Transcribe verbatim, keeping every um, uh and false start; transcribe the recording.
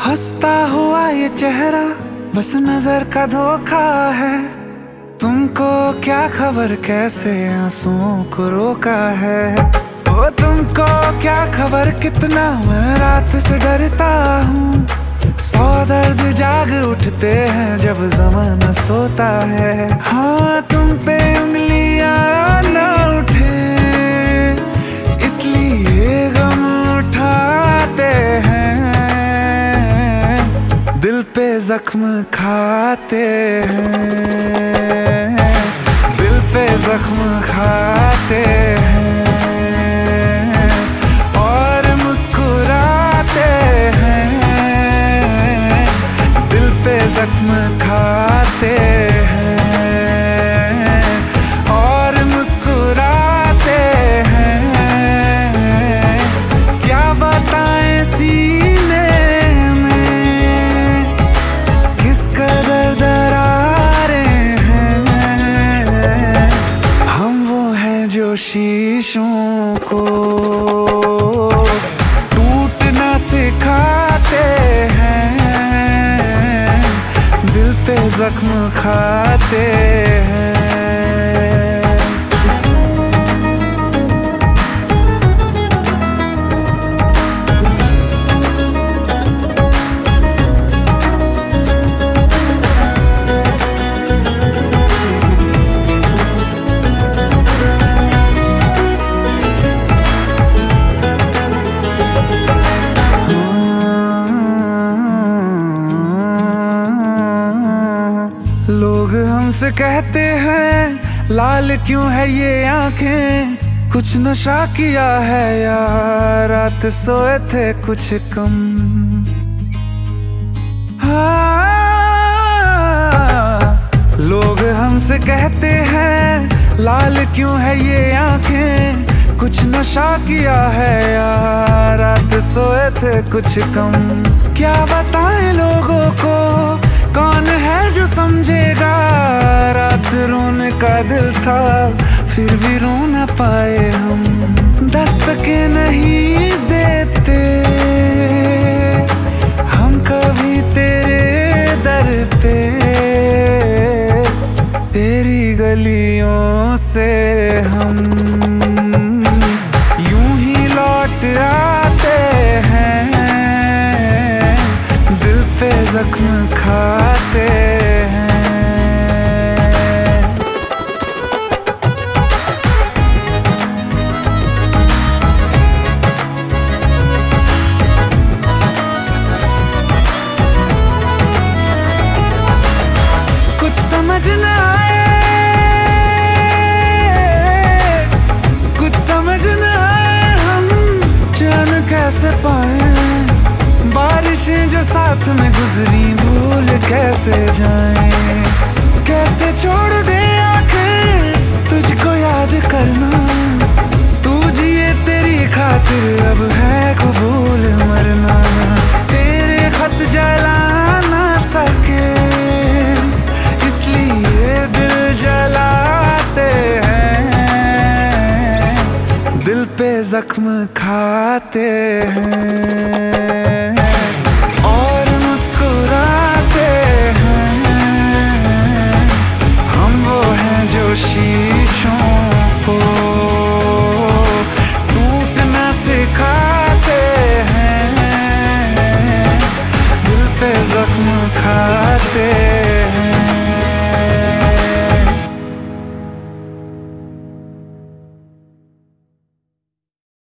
हंसता हुआ ये चेहरा बस नजर का धोखा है। तुमको क्या खबर कैसे आंसुओं को रोका है। ओ तुमको क्या खबर कितना मैं रात से डरता हूँ। सौ दर्द जाग उठते हैं जब ज़माना सोता है। हाँ तुम पे उंगलियां न उठे इसलिए गम उठाते हैं। दिल पे जख्म खाते हैं, दिल पे जख्म खाते हैं और मुस्कुराते हैं। दिल पे जख्म खाते हैं और मुस्कुराते हैं। क्या बताएं सीने में किस कदर दरारें हैं। हम वो हैं जो शीशों को टूटना सिखाते हैं। दिल पे जख्म खाते हैं। लोग हमसे कहते हैं लाल क्यों है ये आंखें। कुछ नशा किया है या रात सोए थे कुछ कम। हाँ लोग हमसे कहते हैं लाल क्यों है ये आंखें। कुछ नशा किया है या रात सोए थे कुछ कम। क्या बताएं लोगों को कौन है जो समझेगा। रात रोने का दिल था फिर भी रो न पाए हम। दस्तकें नहीं देते हम कभी तेरे दर पे। तेरी गलियों से हम यूं ही लौट आते हैं। दिल पे जख्म खाते हैं। कुछ समझ न आए कुछ समझ न आए हम जान कैसे पाए। बारिशें जो साथ में गुजरी भूल कैसे जाएं। कैसे छोड़ दे आंखें तुझको याद करना। तू जिए तेरी खातिर अब है कबूल मरना। तेरे खत जला ना सके इसलिए दिल जलाते हैं। दिल पे जख्म खाते हैं और मुस्कुराते हैं। हम वो हैं जो शीशों को टूटना सिखाते हैं। दिल पे जख्म खाते